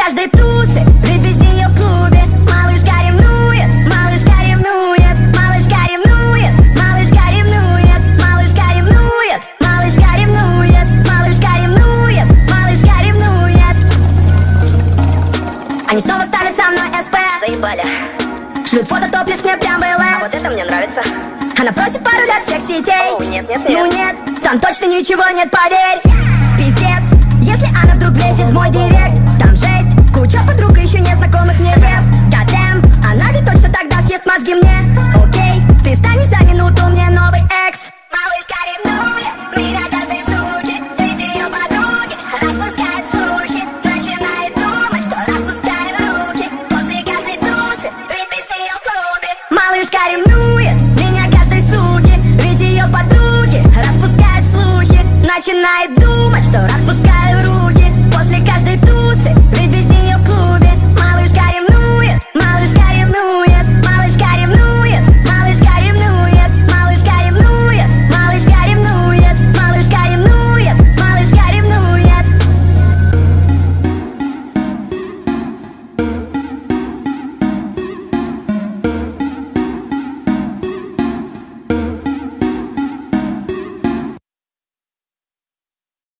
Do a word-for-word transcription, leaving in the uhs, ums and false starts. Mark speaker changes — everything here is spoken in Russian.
Speaker 1: каждой тусы, ведь без нее в клубе. Малышка ревнует, малышка ревнует, малышка ревнует, малышка ревнует, малышка ревнует, малышка ревнует, малышка ревнует, малышка ревнует. Они снова ставят со мной СП.
Speaker 2: Заебали.
Speaker 1: Шлют фото топлес, мне прям БЛС.
Speaker 2: А вот это мне нравится.
Speaker 1: Она просит пару для всех сетей.
Speaker 2: Оу, нет, нет, нет.
Speaker 1: Ну нет, там точно ничего нет, поверь. Пиздец, если она вдруг влезет в мой директ. Там жесть, куча подруг и еще незнакомых мне лев. Goddamn, она ведь точно тогда съест мозги мне. Окей, ты станешь за минуту мне новый экс.
Speaker 2: Малышка ревнует меня каждой суки, ведь ее подруги распускают.